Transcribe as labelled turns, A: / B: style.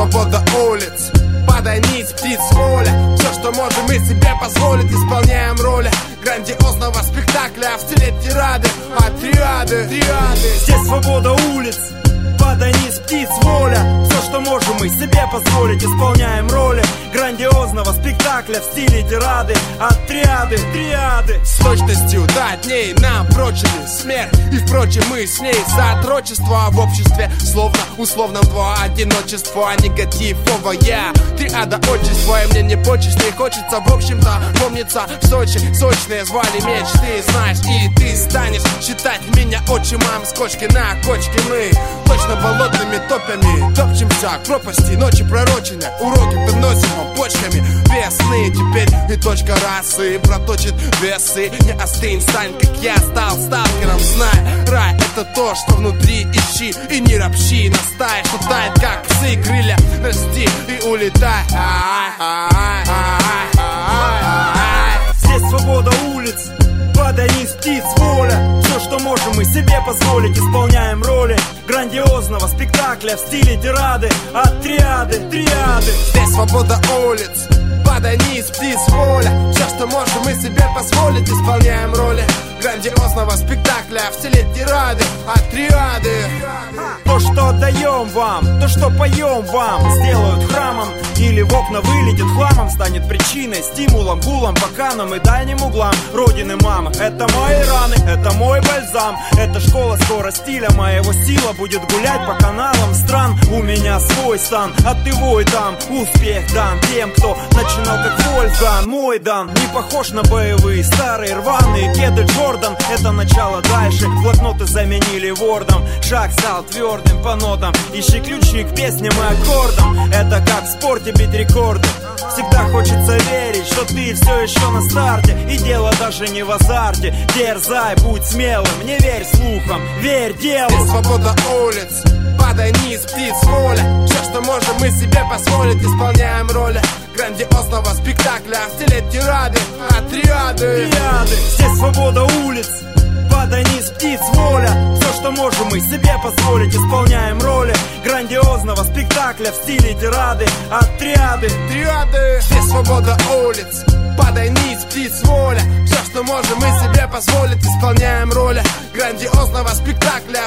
A: свобода улиц, падай ниц, птиц, воля. Все, что можем мы себе позволить, исполняем роли грандиозного спектакля в стиле тирады, отряды.
B: Здесь свобода улиц, падай ниц, птиц, воля. Все, что можем мы себе позволить, исполняем роли грандиозного спектакля в стиле тирады, отряды, триады.
A: С точностью до дней нам прочили смерть, и впрочем мы с ней сотрудничество в обществе, словно условном два одиночество, негативовая триада отчества. И мне не почесть, не хочется, в общем-то, помнится в Сочи сочные звали мечты, знаешь, и ты станешь считать меня отчимом. С кочки на кочке мы точно болотными топями топчемся к пропасти, ночи пророчения, уроки подносим почками весны. Теперь и точка расы проточит весы. Не остынь, стань, как я стал сталкером. Знай, рай это то, что внутри, ищи и не ропщи. Настай, что тает, как псы, крылья расти и улетай.
B: Здесь свобода улиц, падай низ, птиц, воля. Все, что можем мы себе позволить, исполняем роли грандиозного спектакля в стиле тирады, отряды, триады.
A: Здесь свобода улиц, падай низ, птиц, воля. Все, что можем мы себе позволить, исполняем роли грандиозного спектакля в стиле тирады, отряды.
B: То, что отдаем вам, то, что поем вам, сделают храмом или в окна вылетит хламом, станет причиной, стимулом, гулом, баканом и дальним углам родины мамы. Это мои раны, это мой бальзам, это школа скоро стиля моего, сила будет гулять по каналам стран. У меня свой стан, а ты вой там, успех дан тем, кто начинал как Вольфган. Мой дан не похож на боевые, старые рваные кеды Джордан. Это начало дальше, блокноты заменили вордом, шаг стал твердым по нотам, ищи ключи к песням и аккордам. Это как в спорте бить рекорды, всегда хочется верить, что ты все еще на старте, и дело даже не в азарте. Дерзай, будь смелым, не верь слухам, верь делу.
A: Здесь свобода улиц, падай низ, птиц, воля. Все, что можем мы себе позволить, исполняем роли грандиозного спектакля в стиле тирады, отряды.
B: Здесь свобода улиц, падай низ, птиц, воля. Все, что можем мы себе позволить, исполняем роли грандиозного спектакля в стиле тирады, отряды, триады.
A: Здесь свобода улиц, падай низ, птиц, воля. Все, что можем мы себе позволить, исполняем роли грандиозного спектакля